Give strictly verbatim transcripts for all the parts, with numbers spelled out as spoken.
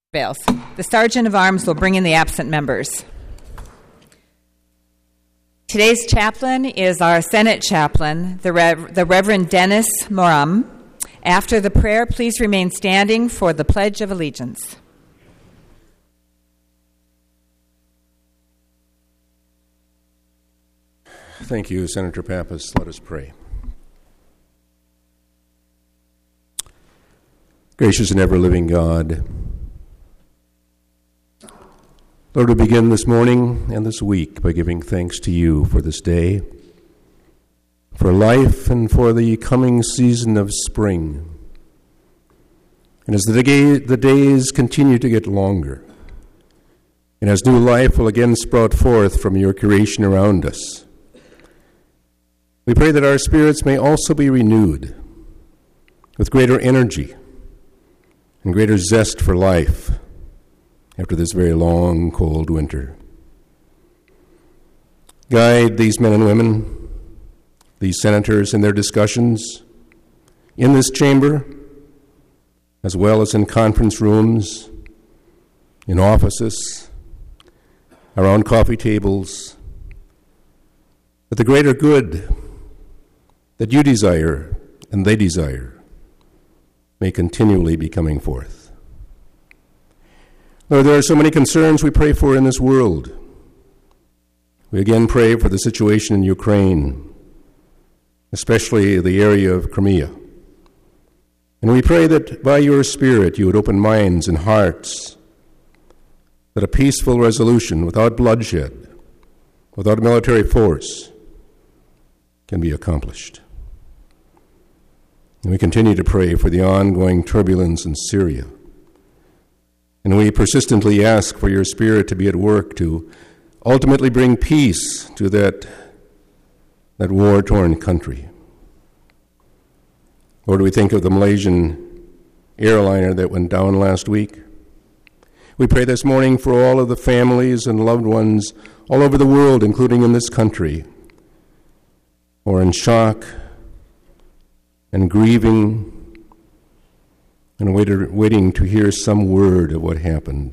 Bales. The Sergeant of Arms will bring in the absent members. Today's chaplain is our Senate chaplain, the, Rev- the Reverend Dennis Moram. After the prayer, please remain standing for the Pledge of Allegiance. Thank you, Senator Pappas. Let us pray. Gracious and ever-living God, Lord, we begin this morning and this week by giving thanks to you for this day, for life, and for the coming season of spring. And as the, day, the days continue to get longer, and as new life will again sprout forth from your creation around us, we pray that our spirits may also be renewed with greater energy and greater zest for life after this very long, cold winter. Guide these men and women, these senators in their discussions in this chamber, as well as in conference rooms, in offices, around coffee tables, that the greater good that you desire and they desire may continually be coming forth. Lord, there are so many concerns we pray for in this world. We again pray for the situation in Ukraine, especially the area of Crimea. And we pray that by your Spirit you would open minds and hearts, that a peaceful resolution without bloodshed, without military force, can be accomplished. And we continue to pray for the ongoing turbulence in Syria. And we persistently ask for your Spirit to be at work to ultimately bring peace to that, that war-torn country. Lord, we think of the Malaysian airliner that went down last week. We pray this morning for all of the families and loved ones all over the world, including in this country, who are in shock and grieving and waiting to hear some word of what happened.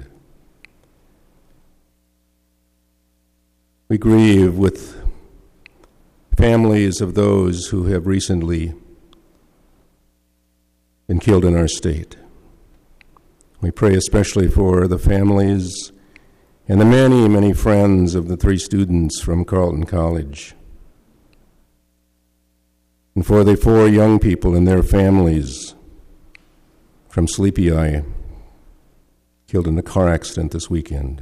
We grieve with families of those who have recently been killed in our state. We pray especially for the families and the many, many friends of the three students from Carleton College, and for the four young people and their families from Sleepy Eye, killed in a car accident this weekend.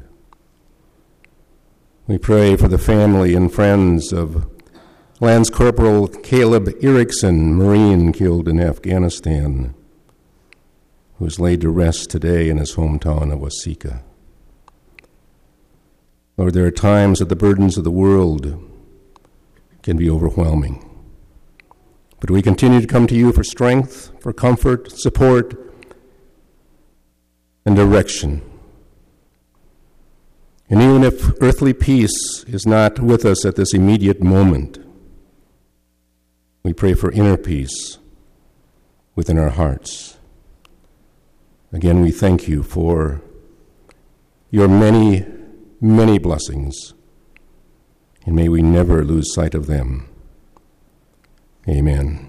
We pray for the family and friends of Lance Corporal Caleb Erickson, Marine, killed in Afghanistan, who is laid to rest today in his hometown of Waseca. Lord, there are times that the burdens of the world can be overwhelming. But we continue to come to you for strength, for comfort, support, and direction. And even if earthly peace is not with us at this immediate moment, we pray for inner peace within our hearts. Again, we thank you for your many, many blessings, and may we never lose sight of them. Amen.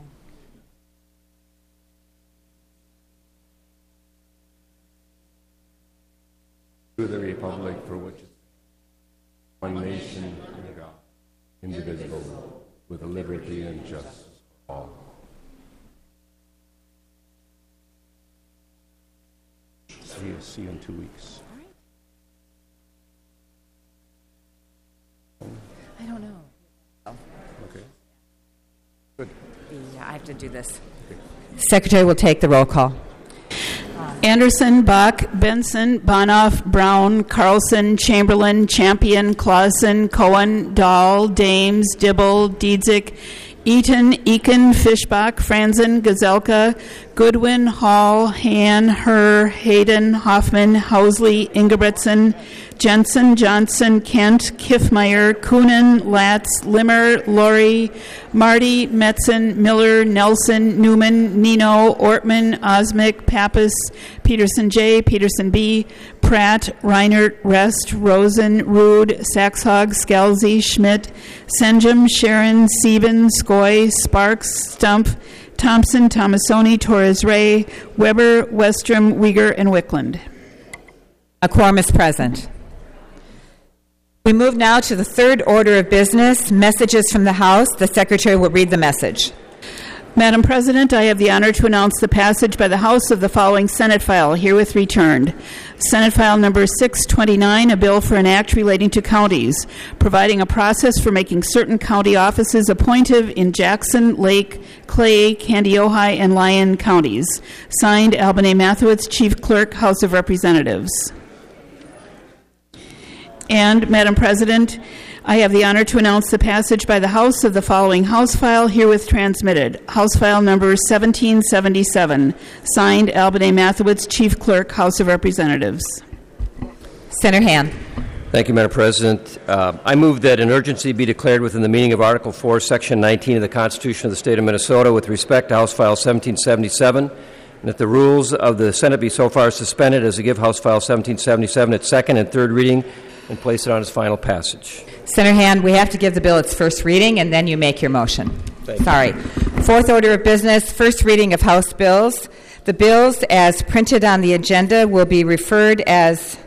To the republic for which one nation under God, indivisible, with liberty and justice for all. See you, see you in two weeks. I don't know. Oh. Okay. Good. Yeah, I have to do this. Okay. Secretary will take the roll call. Anderson, Bach, Benson, Bonoff, Brown, Carlson, Chamberlain, Champion, Clausen, Cohen, Dahl, Dames, Dibble, Diedzik, Eaton, Eakin, Fishbach, Franzen, Gazelka, Goodwin, Hall, Han, Herr, Hayden, Hoffman, Housley, Ingebretson, Jensen, Johnson, Kent, Kiffmeyer, Coonan, Latz, Limmer, Laurie, Marty, Metzen, Miller, Nelson, Newman, Nino, Ortman, Osmic, Pappas, Peterson J., Peterson B., Pratt, Reinert, Rest, Rosen, Rude, Saxhog, Scalzi, Schmidt, Senjum, Sharon, Sieben, Skoy, Sparks, Stump, Thompson, Tomasoni, Torres Ray, Weber, Westrom, Uyghur, and Wickland. A quorum is present. We move now to the third order of business, messages from the House. The Secretary will read the message. Madam President, I have the honor to announce the passage by the House of the following Senate file, herewith returned. Senate File Number six twenty-nine, a bill for an act relating to counties, providing a process for making certain county offices appointive in Jackson, Lake, Clay, Candy, Ojai, and Lyon counties. Signed, Albany Mathewitz, Chief Clerk, House of Representatives. And, Madam President, I have the honor to announce the passage by the House of the following House file herewith transmitted. House File Number seventeen seventy-seven. Signed, Albany Mathewitz, Chief Clerk, House of Representatives. Senator Han. Thank you, Madam President. Uh, I move that an urgency be declared within the meaning of Article four, Section nineteen of the Constitution of the State of Minnesota with respect to House File seventeen seventy-seven, and that the rules of the Senate be so far suspended as to give House File seventeen seventy-seven its second and third reading and place it on its final passage. Senator Han, we have to give the bill its first reading, and then you make your motion. Thank Sorry. You. Fourth order of business, first reading of House bills. The bills, as printed on the agenda, will be referred as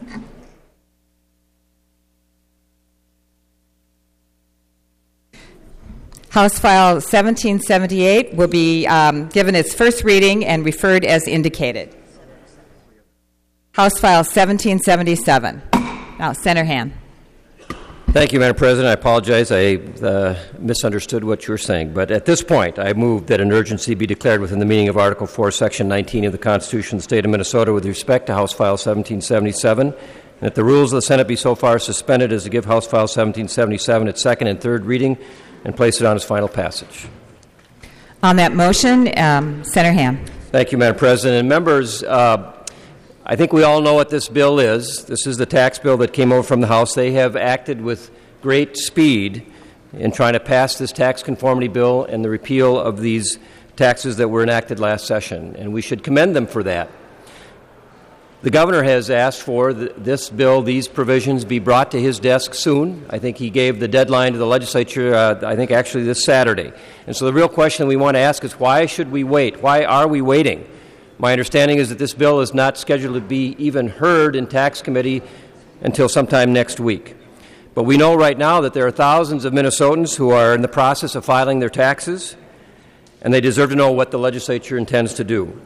House File seventeen seventy-eight will be um, given its first reading and referred as indicated. House File seventeen seventy-seven. Now, Senator Han. Thank you, Madam President. I apologize. I uh, misunderstood what you were saying. But at this point, I move that an urgency be declared within the meaning of Article four, Section nineteen of the Constitution of the State of Minnesota with respect to House File seventeen seventy-seven, and that the rules of the Senate be so far suspended as to give House File seventeen seventy-seven its second and third reading and place it on its final passage. On that motion, um, Senator Han. Thank you, Madam President. And members, uh, I think we all know what this bill is. This is the tax bill that came over from the House. They have acted with great speed in trying to pass this tax conformity bill and the repeal of these taxes that were enacted last session, and we should commend them for that. The governor has asked for th- this bill, these provisions, be brought to his desk soon. I think he gave the deadline to the legislature, uh, I think actually this Saturday. And so the real question we want to ask is, why should we wait? Why are we waiting? My understanding is that this bill is not scheduled to be even heard in tax committee until sometime next week. But we know right now that there are thousands of Minnesotans who are in the process of filing their taxes, and they deserve to know what the legislature intends to do.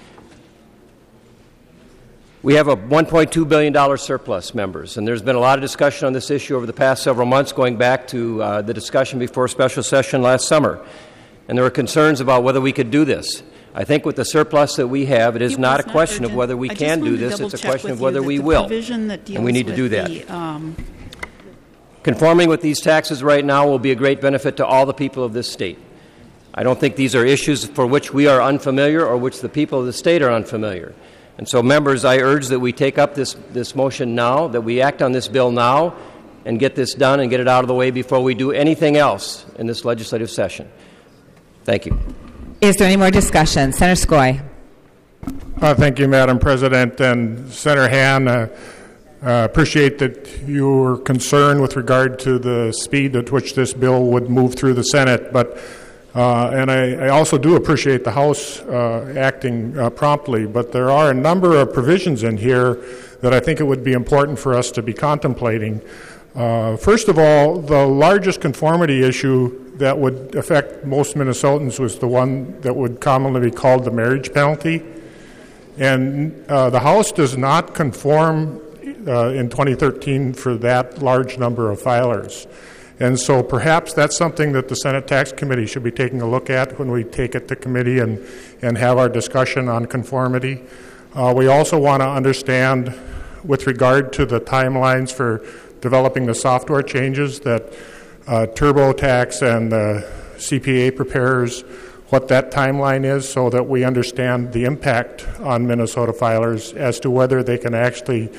We have a one point two billion dollars surplus, members, and there's been a lot of discussion on this issue over the past several months, going back to uh, the discussion before special session last summer. And there were concerns about whether we could do this. I think with the surplus that we have, it is it not a not question urgent. of whether we I can do this. It's a question of whether we will. And we need to do that. The, um, Conforming with these taxes right now will be a great benefit to all the people of this state. I don't think these are issues for which we are unfamiliar or which the people of the state are unfamiliar. And so, members, I urge that we take up this, this motion now, that we act on this bill now and get this done and get it out of the way before we do anything else in this legislative session. Thank you. Is there any more discussion? Senator Skoy. Uh, thank you, Madam President. And Senator Han, uh, uh, appreciate that you were concerned with regard to the speed at which this bill would move through the Senate. But uh, and I, I also do appreciate the House uh, acting uh, promptly. But there are a number of provisions in here that I think it would be important for us to be contemplating. Uh, first of all, the largest conformity issue that would affect most Minnesotans was the one that would commonly be called the marriage penalty. And uh, the House does not conform uh, in twenty thirteen for that large number of filers. And so perhaps that's something that the Senate Tax Committee should be taking a look at when we take it to committee and, and have our discussion on conformity. Uh, we also want to understand, with regard to the timelines for developing the software changes, that uh, TurboTax and the C P A preparers, what that timeline is, so that we understand the impact on Minnesota filers as to whether they can actually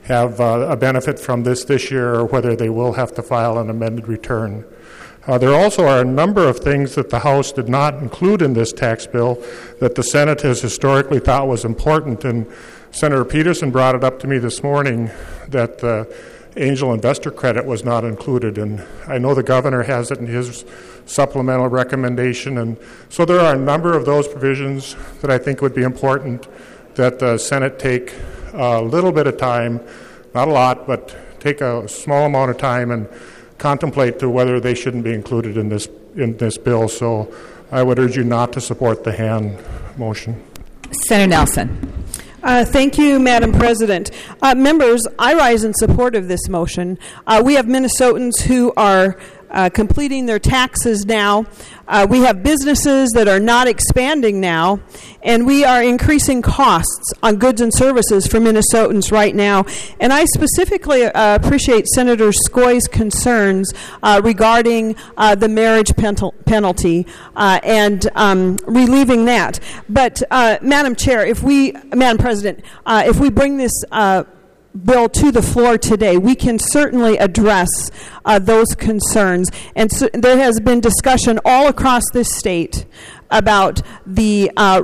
have uh, a benefit from this this year or whether they will have to file an amended return. Uh, there also are a number of things that the House did not include in this tax bill that the Senate has historically thought was important, and Senator Peterson brought it up to me this morning that the angel investor credit was not included, and I know the governor has it in his supplemental recommendation, and so there are a number of those provisions that I think would be important that the Senate take a little bit of time, not a lot, but take a small amount of time and contemplate to whether they shouldn't be included in this in this bill. So I would urge you not to support the Hand motion. Senator Nelson. Uh, thank you, Madam President. Uh, members, I rise in support of this motion. Uh, we have Minnesotans who are uh, completing their taxes now. Uh, we have businesses that are not expanding now, and we are increasing costs on goods and services for Minnesotans right now. And I specifically uh, appreciate Senator Skoye's concerns uh, regarding uh, the marriage penal- penalty uh, and um, relieving that. But, uh, Madam Chair, if we, Madam President, uh, if we bring this uh, bill to the floor today, we can certainly address uh, those concerns. And so there has been discussion all across this state about the uh,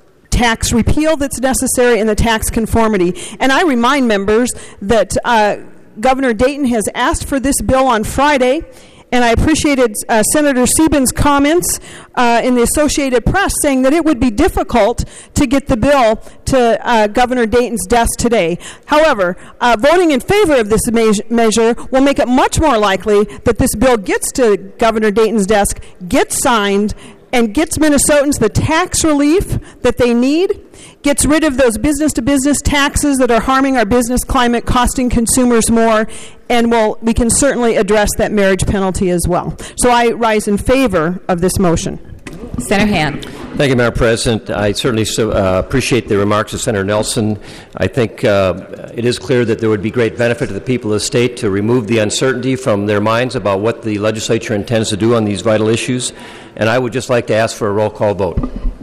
tax repeal that's necessary and the tax conformity. And I remind members that uh, Governor Dayton has asked for this bill on Friday, and I appreciated uh, Senator Siebens' comments uh, in the Associated Press saying that it would be difficult to get the bill to uh, Governor Dayton's desk today. However, uh, voting in favor of this me- measure will make it much more likely that this bill gets to Governor Dayton's desk, gets signed, and gets Minnesotans the tax relief that they need, gets rid of those business-to-business taxes that are harming our business climate, costing consumers more, and we'll, we can certainly address that marriage penalty as well. So I rise in favor of this motion. Senator Hand. Thank you, Madam President. I certainly so, uh, appreciate the remarks of Senator Nelson. I think uh, it is clear that there would be great benefit to the people of the state to remove the uncertainty from their minds about what the legislature intends to do on these vital issues. And I would just like to ask for a roll call vote.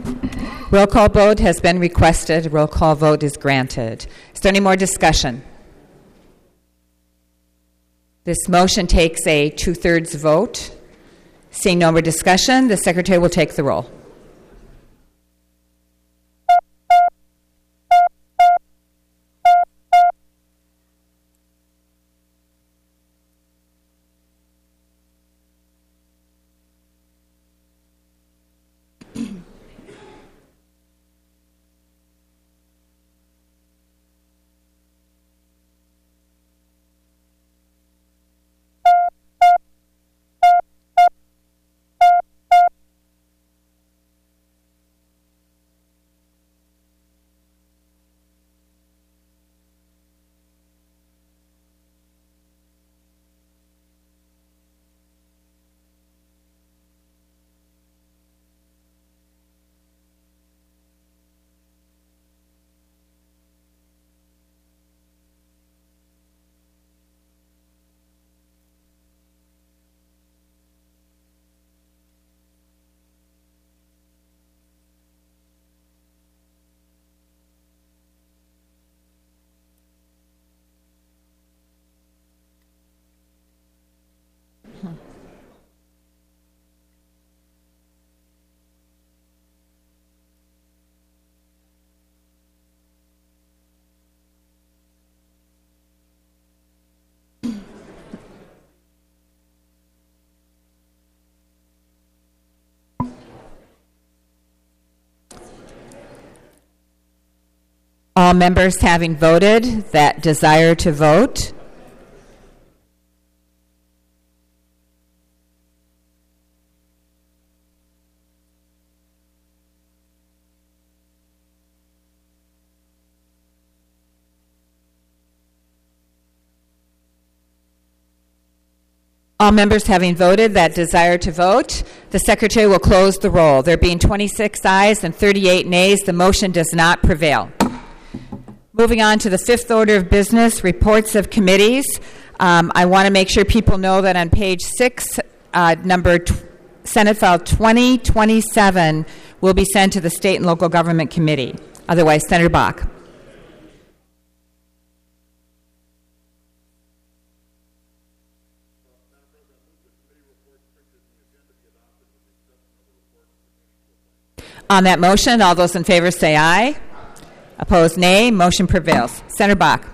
Roll call vote has been requested. Roll call vote is granted. Is there any more discussion? This motion takes a two-thirds vote. Seeing no more discussion, the Secretary will take the roll. All members having voted that desire to vote. All members having voted that desire to vote, the Secretary will close the roll. There being twenty-six ayes and thirty-eight nays, the motion does not prevail. Moving on to the fifth order of business, reports of committees. Um, I want to make sure people know that on page six, uh, number t- Senate File twenty twenty-seven will be sent to the State and Local Government Committee. Otherwise, Senator Bach. On that motion, all those in favor say aye. Opposed, nay. Motion prevails. Senator Bach.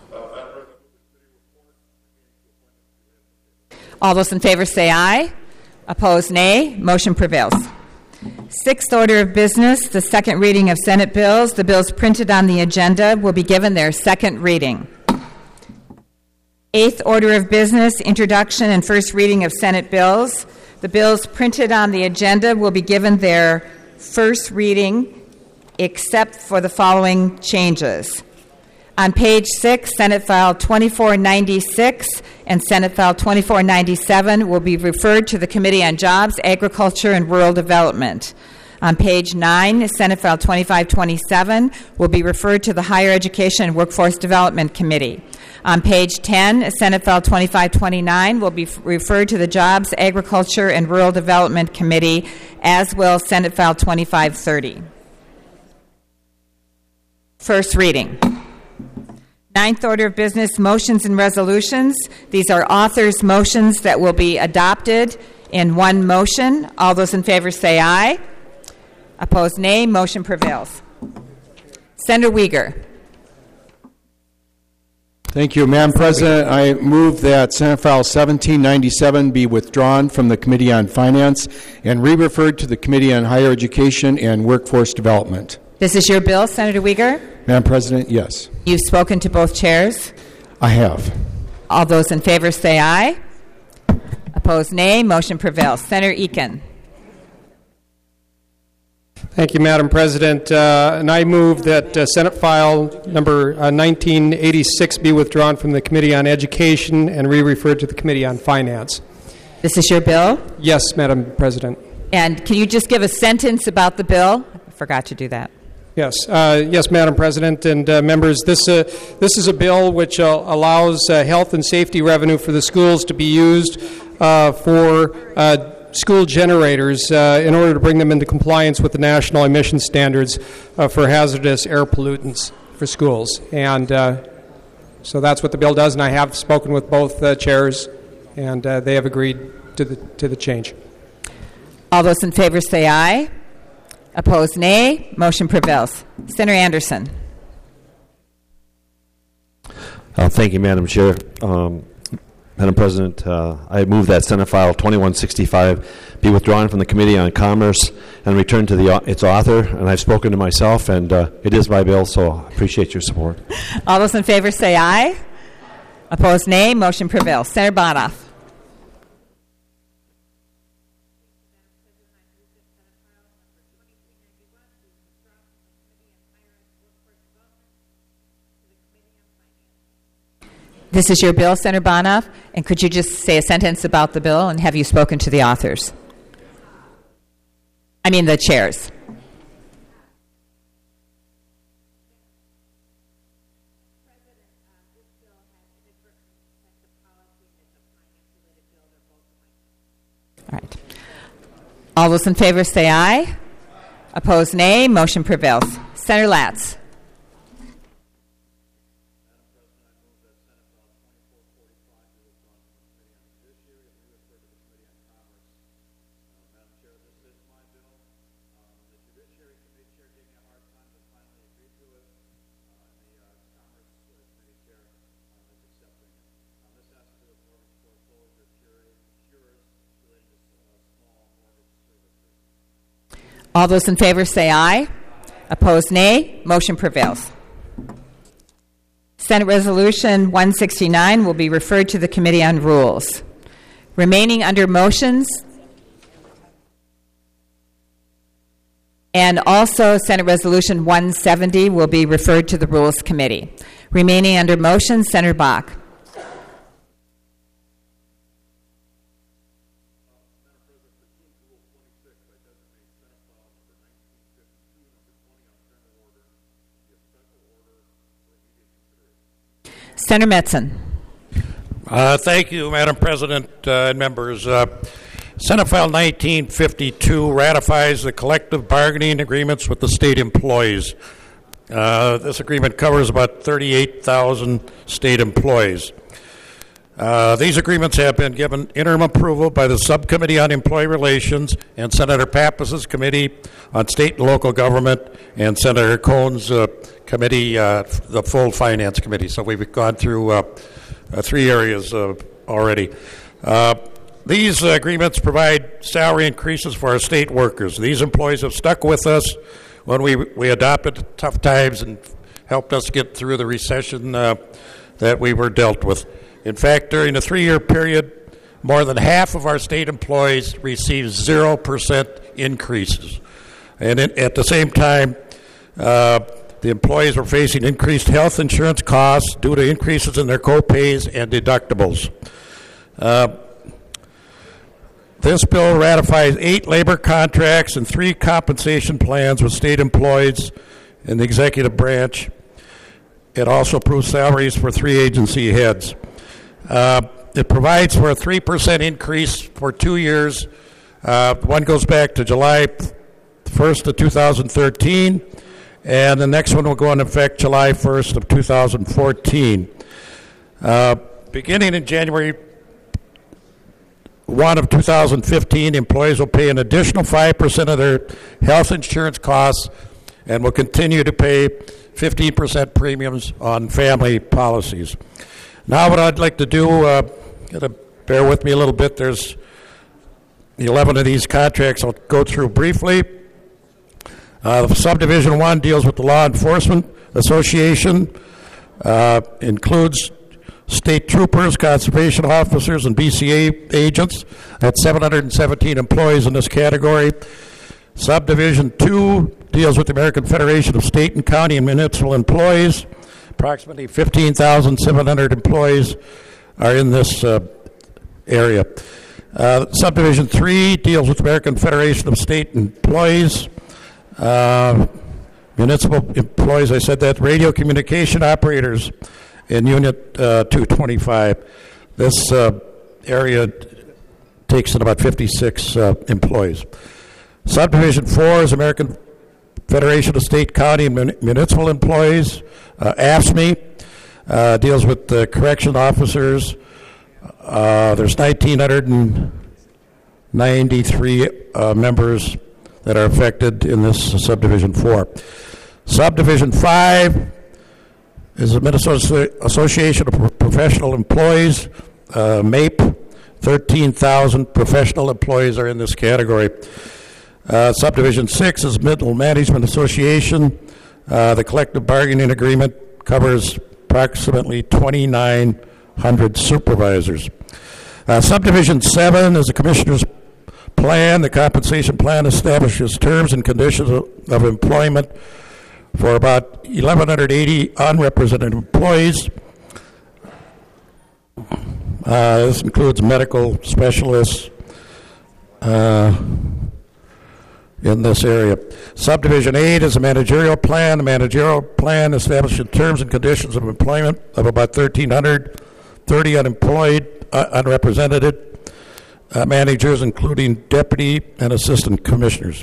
All those in favor say aye. Opposed, nay. Motion prevails. Sixth order of business, the second reading of Senate bills. The bills printed on the agenda will be given their second reading. Eighth order of business, introduction and first reading of Senate bills. The bills printed on the agenda will be given their first reading, except for the following changes. On page six, Senate File twenty-four ninety-six and Senate File twenty-four ninety-seven will be referred to the Committee on Jobs, Agriculture, and Rural Development. On page nine, Senate File twenty-five twenty-seven will be referred to the Higher Education and Workforce Development Committee. On page ten, Senate File twenty-five twenty-nine will be f- referred to the Jobs, Agriculture, and Rural Development Committee, as will Senate File twenty-five thirty. First reading. Ninth order of business, motions and resolutions. These are authors' motions that will be adopted in one motion. All those in favor say aye. Opposed, nay. Motion prevails. Senator Uyghur. Thank you, Madam President. I move that Senate File seventeen ninety-seven be withdrawn from the Committee on Finance and re-referred to the Committee on Higher Education and Workforce Development. This is your bill, Senator Uyghur? Madam President, yes. You've spoken to both chairs. I have. All those in favor say aye. Opposed, nay. Motion prevails. Senator Eakin. Thank you, Madam President. Uh, and I move that uh, Senate File number uh, nineteen eighty-six be withdrawn from the Committee on Education and re-referred to the Committee on Finance. This is your bill? Yes, Madam President. And can you just give a sentence about the bill? I forgot to do that. Yes, uh, yes, Madam President and uh, members. This uh, this is a bill which uh, allows uh, health and safety revenue for the schools to be used uh, for uh, school generators uh, in order to bring them into compliance with the national emission standards uh, for hazardous air pollutants for schools. And uh, so that's what the bill does. And I have spoken with both uh, chairs, and uh, they have agreed to the to the change. All those in favor say aye. Opposed, nay. Motion prevails. Senator Anderson. Uh, thank you, Madam Chair. Um, Madam President, uh, I move that Senate File twenty-one sixty-five be withdrawn from the Committee on Commerce and returned to the, its author. And I've spoken to myself, and uh, it is my bill, so I appreciate your support. All those in favor say aye. Opposed, nay. Motion prevails. Senator Bonoff. This is your bill, Senator Bonoff, and could you just say a sentence about the bill, and have you spoken to the authors? I mean the chairs. All right. All those in favor say aye. Opposed, nay. Motion prevails. Senator Latz. All those in favor say aye. Opposed, nay. Motion prevails. Senate Resolution one sixty-nine will be referred to the Committee on Rules. Remaining under motions, and also Senate Resolution one seventy will be referred to the Rules Committee. Remaining under motions, Senator Bach. Senator Metzen. Uh, thank you, Madam President uh, and members. Uh, Senate File nineteen fifty-two ratifies the collective bargaining agreements with the state employees. Uh, this agreement covers about thirty-eight thousand state employees. Uh, these agreements have been given interim approval by the Subcommittee on Employee Relations and Senator Pappas's Committee on State and Local Government and Senator Cohn's uh, committee, uh, the full Finance Committee. So we've gone through uh, uh, three areas uh, already. Uh, these uh, agreements provide salary increases for our state workers. These employees have stuck with us when we, we adopted tough times and helped us get through the recession uh, that we were dealt with. In fact, during a three-year period, more than half of our state employees received zero percent increases. And in, at the same time, uh, the employees were facing increased health insurance costs due to increases in their co-pays and deductibles. Uh, this bill ratifies eight labor contracts and three compensation plans with state employees in the executive branch. It also approves salaries for three agency heads. Uh, it provides for a three percent increase for two years. Uh, one goes back to July first of two thousand thirteen, and the next one will go into effect July first of two thousand fourteen. Uh, beginning in January first of two thousand fifteen, employees will pay an additional five percent of their health insurance costs and will continue to pay fifteen percent premiums on family policies. Now what I'd like to do, uh, gotta bear with me a little bit, there's eleven of these contracts I'll go through briefly. Uh, Subdivision one deals with the Law Enforcement Association, uh, includes state troopers, conservation officers, and B C A agents. That's seven hundred seventeen employees in this category. Subdivision two deals with the American Federation of State and County and Municipal Employees. Approximately fifteen thousand seven hundred employees are in this uh, area. Uh, Subdivision three deals with the American Federation of State Employees. Uh, municipal employees, I said that. Radio communication operators in Unit uh, two twenty-five. This uh, area takes in about fifty-six uh, employees. Subdivision four is American Federation of State, County, and Mun- Municipal Employees. Uh, A F S M E uh, deals with uh, correction officers. Uh, there's one thousand nine hundred ninety-three uh, members that are affected in this uh, Subdivision four. Subdivision five is the Minnesota Association of Professional Employees, uh, M A P. thirteen thousand professional employees are in this category. Uh, Subdivision six is Middle Management Association. Uh, the collective bargaining agreement covers approximately twenty-nine hundred supervisors. Uh, Subdivision seven is the Commissioner's Plan. The compensation plan establishes terms and conditions of, of employment for about eleven eighty unrepresented employees. Uh, this includes medical specialists, uh, in this area. Subdivision eight is a managerial plan. The managerial plan establishes terms and conditions of employment of about one thousand three hundred thirty unemployed, uh, unrepresented uh, managers, including deputy and assistant commissioners.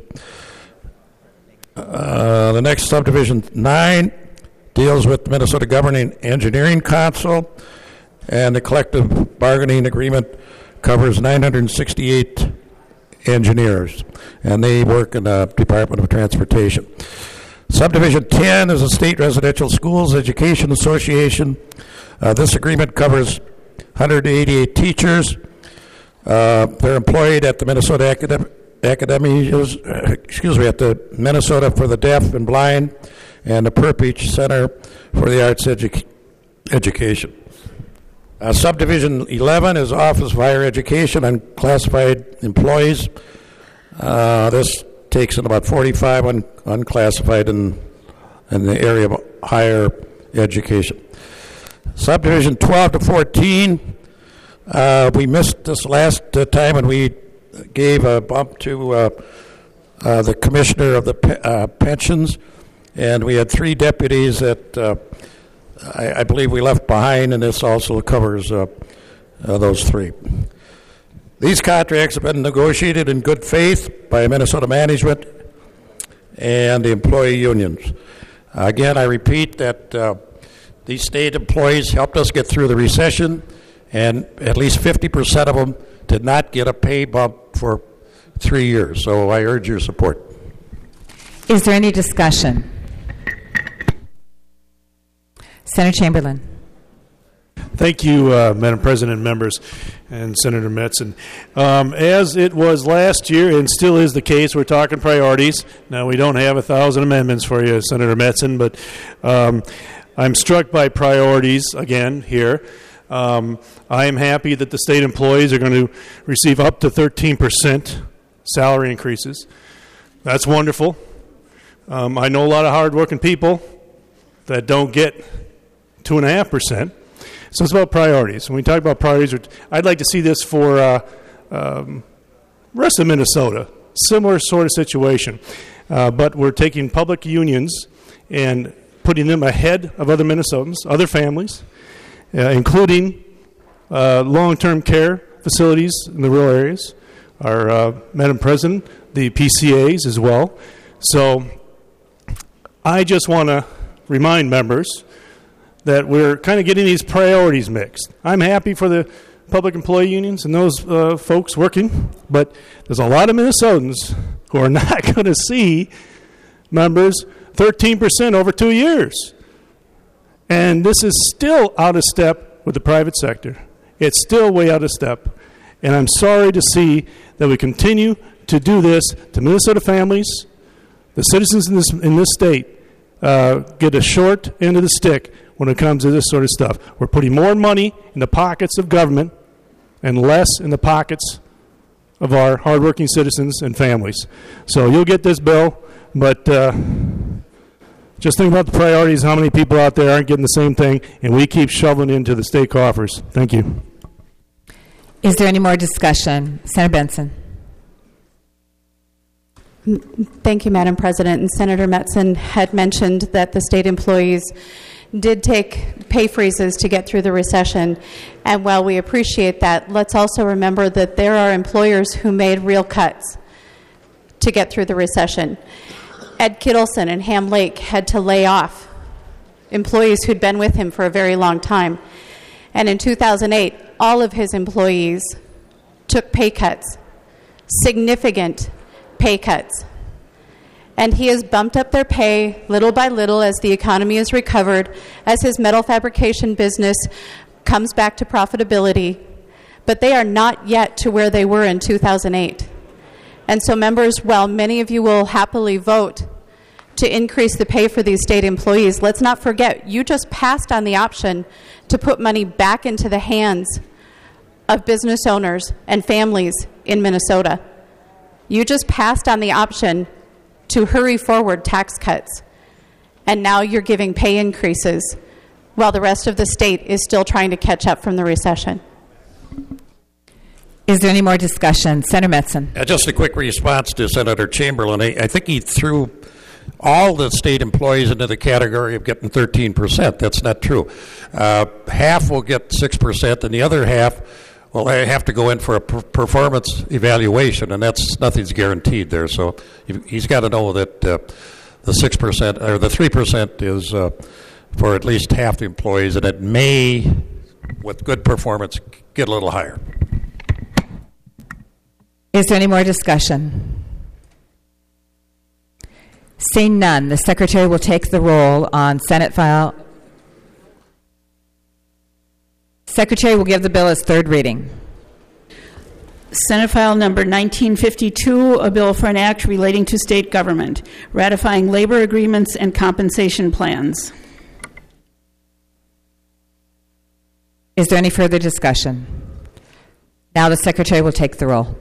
Uh, the next, Subdivision nine, deals with the Minnesota Governing Engineering Council, and the collective bargaining agreement covers nine hundred sixty-eight engineers, and they work in the Department of Transportation. Subdivision ten is a State Residential Schools Education Association. Uh, this agreement covers one hundred eighty-eight teachers. Uh, they're employed at the Minnesota Academy, Academies, uh, excuse me, at the Minnesota for the Deaf and Blind and the Perpeach Center for the Arts Edu- Education. Uh, Subdivision eleven is Office of Higher Education and Classified Employees. Uh, this takes in about forty-five un- unclassified in, in the area of higher education. Subdivision twelve to fourteen, uh, we missed this last uh, time, and we gave a bump to uh, uh, the Commissioner of the pe- uh, Pensions, and we had three deputies that uh, I, I believe we left behind, and this also covers uh, uh, those three. These contracts have been negotiated in good faith by Minnesota management and the employee unions. Uh, again, I repeat that uh, these state employees helped us get through the recession, and at least fifty percent of them did not get a pay bump for three years. So I urge your support. Is there any discussion? Senator Chamberlain. Thank you, uh, Madam President, members, and Senator Metzen. Um, as it was last year and still is the case, we're talking priorities. Now, we don't have a thousand amendments for you, Senator Metzen, but um, I'm struck by priorities again here. Um, I am happy that the state employees are going to receive up to thirteen percent salary increases. That's wonderful. Um, I know a lot of hardworking people that don't get two point five percent. So it's about priorities. When we talk about priorities, I'd like to see this for uh, um, rest of Minnesota, similar sort of situation. Uh, but we're taking public unions and putting them ahead of other Minnesotans, other families, uh, including uh, long-term care facilities in the rural areas, our uh, Madam President, the P C As as well. So I just want to remind members that we're kind of getting these priorities mixed. I'm happy for the public employee unions and those uh, folks working, but there's a lot of Minnesotans who are not going to see, members, thirteen percent over two years. And this is still out of step with the private sector. It's still way out of step. And I'm sorry to see that we continue to do this to Minnesota families. The citizens in this, in this state uh, get a short end of the stick when it comes to this sort of stuff. We're putting more money in the pockets of government and less in the pockets of our hardworking citizens and families. So you'll get this bill, but uh, just think about the priorities, how many people out there aren't getting the same thing, and we keep shoveling into the state coffers. Thank you. Is there any more discussion? Senator Benson. Thank you, Madam President. And Senator Metzen had mentioned that the state employees did take pay freezes to get through the recession. And while we appreciate that, let's also remember that there are employers who made real cuts to get through the recession. Ed Kittleson in Ham Lake had to lay off employees who'd been with him for a very long time. And in two thousand eight, all of his employees took pay cuts, significant pay cuts. And he has bumped up their pay little by little as the economy has recovered, as his metal fabrication business comes back to profitability. But they are not yet to where they were in two thousand eight. And so, members, while many of you will happily vote to increase the pay for these state employees, let's not forget, you just passed on the option to put money back into the hands of business owners and families in Minnesota. You just passed on the option to hurry forward tax cuts, and now you're giving pay increases while the rest of the state is still trying to catch up from the recession. Is there any more discussion? Senator Metzen. Uh, just a quick response to Senator Chamberlain. I, I think he threw all the state employees into the category of getting thirteen percent. That's not true. Uh, half will get six percent, and the other half will have to go in for a per- performance evaluation, and that's nothing's guaranteed there. So he's got to know that uh, the six percent or the three percent is uh, for at least half the employees, and it may, with good performance, get a little higher. Is there any more discussion? Seeing none, the Secretary will take the roll on Senate file. Secretary will give the bill its third reading. Senate File Number nineteen fifty-two, a bill for an act relating to state government, ratifying labor agreements and compensation plans. Is there any further discussion? Now the Secretary will take the roll.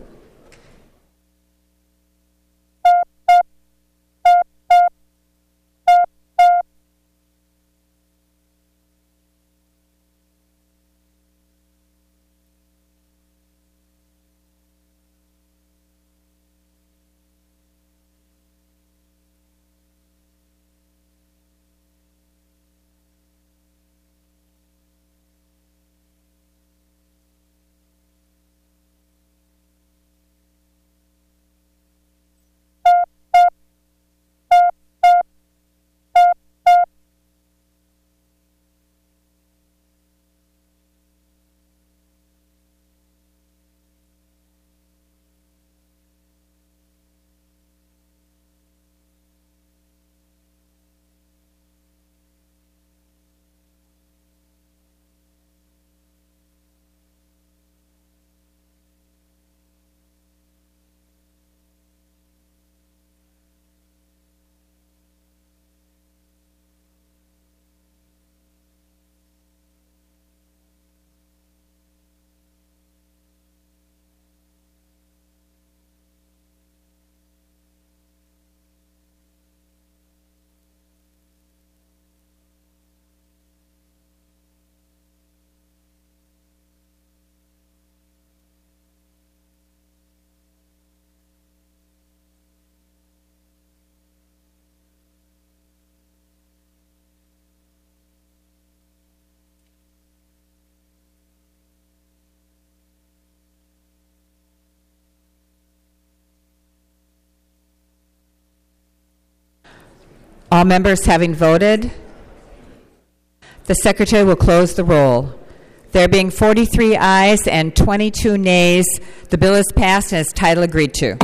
All members having voted, the Secretary will close the roll. There being forty-three ayes and twenty-two nays, the bill is passed and its title agreed to.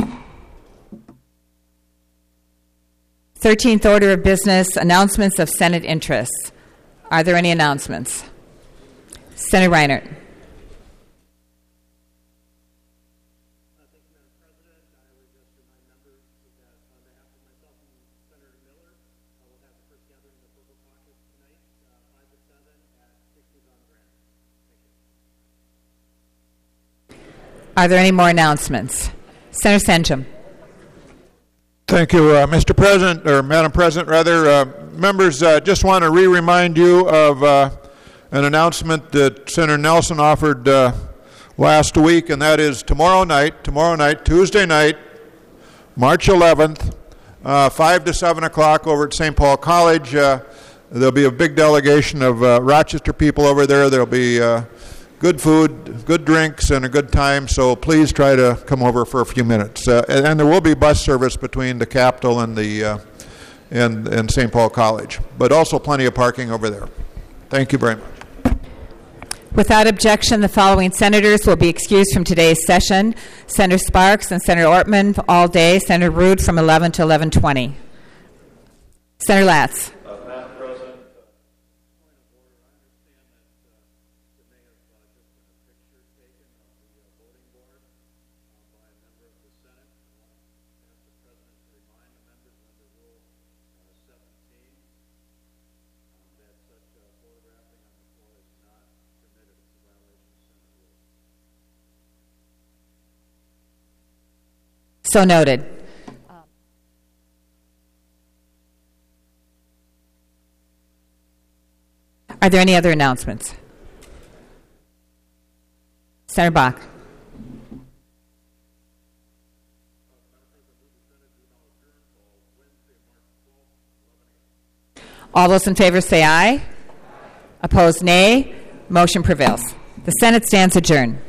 thirteenth order of business, announcements of Senate interests. Are there any announcements? Senator Reinert. Are there any more announcements? Senator Senchum. Thank you, uh, Mister President, or Madam President, rather. Uh, members, uh, just want to re-remind you of uh, an announcement that Senator Nelson offered uh, last week, and that is tomorrow night, tomorrow night, Tuesday night, March eleventh, uh, five to seven o'clock over at Saint Paul College. Uh, there'll be a big delegation of uh, Rochester people over there. There'll be uh, good food, good drinks, and a good time, so please try to come over for a few minutes. Uh, and, and there will be bus service between the Capitol and the uh, and, and Saint Paul College, but also plenty of parking over there. Thank you very much. Without objection, the following senators will be excused from today's session. Senator Sparks and Senator Ortman all day, Senator Rude from eleven to eleven twenty. Senator Latz. So noted. Are there any other announcements? Senator Bach. All those in favor say aye. Opposed, nay. Motion prevails. The Senate stands adjourned.